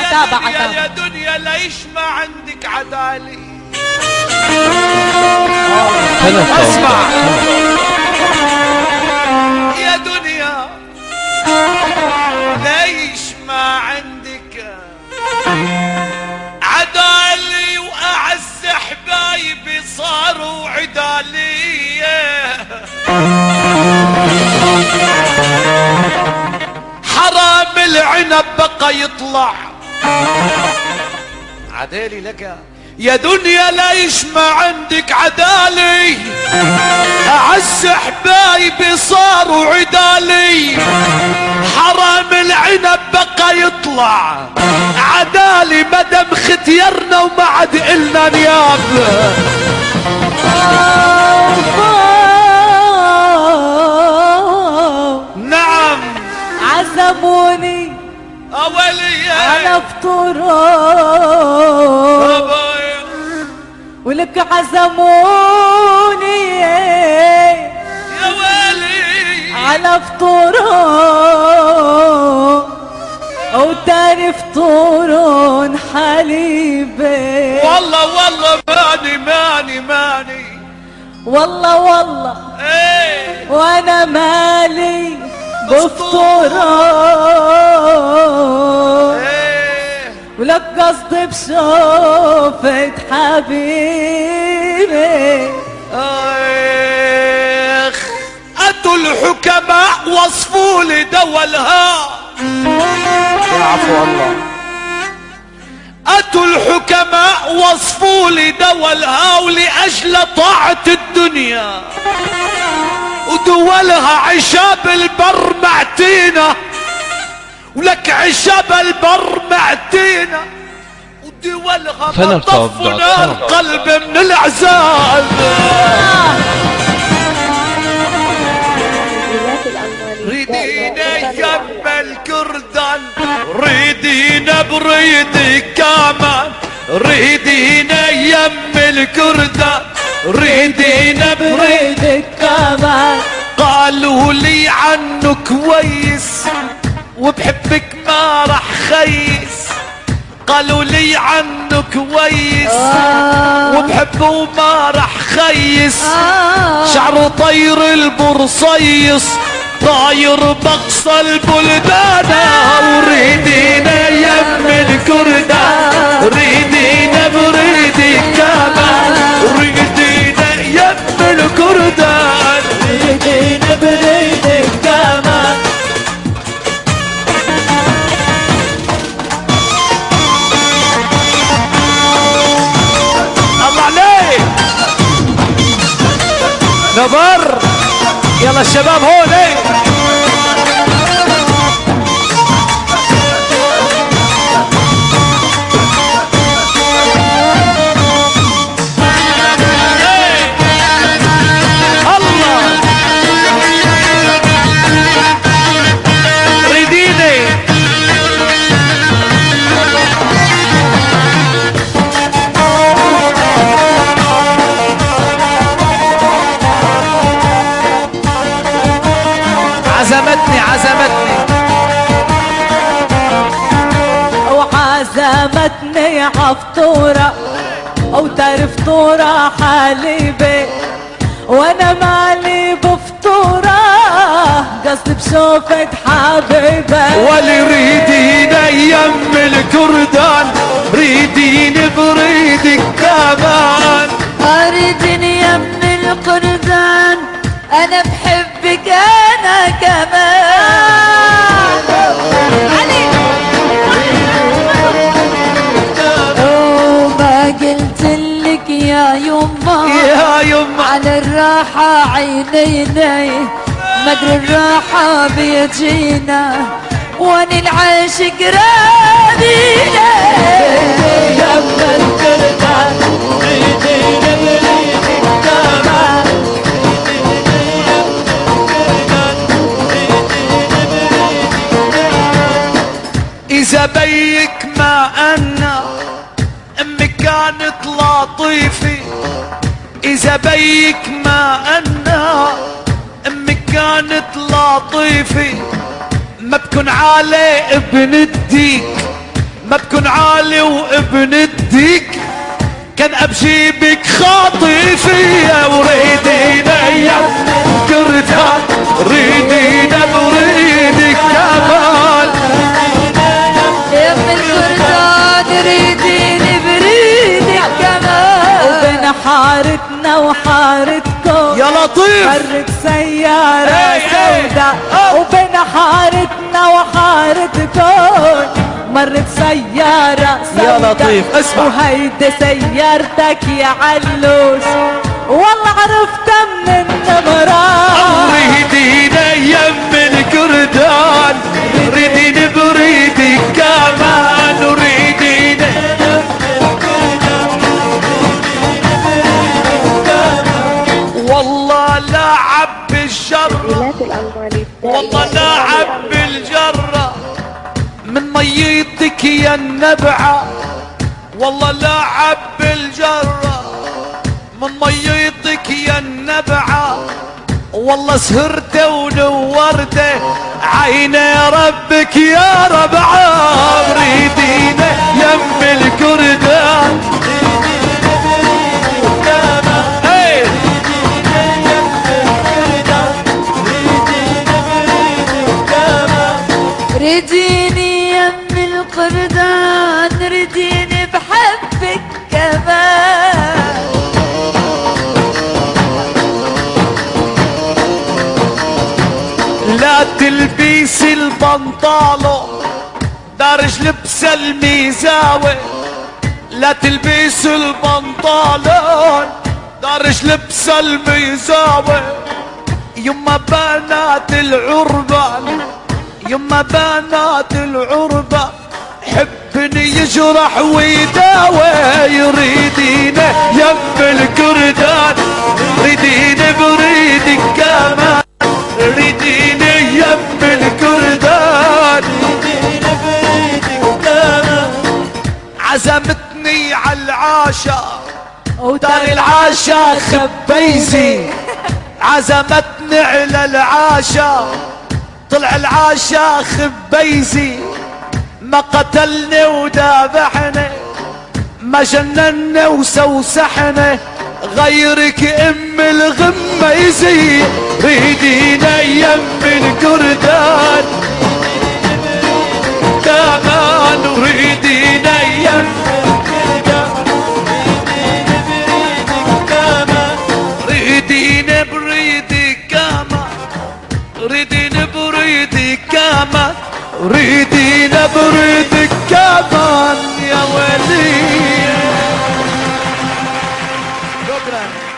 يا دنيا ليش ما عندك عدالة؟ اسمع يا دنيا ليش ما عندك عدالي وأعز حبايبي صاروا عدالية. حرام العنب بقى يطلع عدالي لك يا دنيا ليش ما عندك عدالي؟ أعز حبايبي صاروا عدالي. حرام العنب بقى يطلع عدالي مدام ختيرنا وما عاد إلنا نياب. نعم عزموني أولي على فطورة ولك عزموني يا ويلي على فطورة او تاني فطورون حليبي. والله ماني والله ايه وانا مالي بفطورة ايه ولك قصد بشوفة حبيبي. اخ اتوا الحكماء وصفوا لي دولها يا عفو الله. اتوا الحكماء وصفوا لي دولها ولأجل طاعة الدنيا ودولها عشاب البر معتينا ولك عشاب البر معتينا ودولها ما طفنا القلب من العذاب. ريدينا يم الكردان ريدينا بريدك كمان ريدينا يم الكردان ريدينا بريدك كمان. قالوا لي عنه كويس وبحبك ما رح خيس. قالوا لي عنه كويس وبحبه وما رح خيس. شعره طير البرصيص طاير بقصى البلدان وريدينا يم الكردان ريدينا بريدك كمان ريدينا يم الكردان ريدينا بريدك كمان. الله عليك نبر. يلا الشباب هون عزمتني عفطورة او تعرف فطورة حليبي وانا مالي بفطورة قصد بشوفة حبيبي. ولي ريدينا يم الكردان ريديني بريدك كمان ريديني يم الكردان انا بحبك انا كمان. علي وما قلت لك يا يما على الراحة عينيني مدري الراحة بيجينا واني العاشق رادينا. يم الكردان ريدينا بريدك كمان إذا بيك ما أنا أمك كانت لطيفة. إذا بيك ما أنا أمك كانت لطيفة. ما بكون علي ابن الديك ما تكون عالي وابن الديك كان ابشي بك خاطفية وريدينا يا كردان ريدينا بريدك كمان يا ام الكردان ريديني بريدك كمان وبين حارتنا وحارتكم يا لطيف مرت سيارة سوداء وبين حارتنا وحارتكم مرت سيارة سوداء يا لطيف اسمع وهيدي سيارتك يا علوش والله عرفتها من النمران ريدينا يم الكردان ريديني بريدك كمان وريدينا والله لاعب بالجرة والله لاعب بالجرة من ميتك يا النبعة والله لاعب بالجرة من ميتك يا النبعة والله سهرته ونورته عيني ربك يا ربعة ريدينا يم الكردان ريديني يم القردان ريديني بحبك كمان لا تلبيس البنطالو دارج لبس الميزاوي لا تلبيس البنطالون دارج لبس الميزاوي يما بنات العربان يما بنات العربة حبني يجرح ويداوي يريدينا يم الكردان ريديني بريدك كمان ريديني يم الكردان ريديني بريدك كمان عزمتني على العاشا ودار العاشا خبيزي عزمتني على العاشا طلع العاشا خبيزي ما قتلني ودابحني ما جنني وسوسحني غيرك ام الغميزي ريدينا يم الكردان كمان وريدينا يم ريدينا بريدك كمان ريدينا بريدك كمان ريدينا بريدك كمان يا ولي شكرا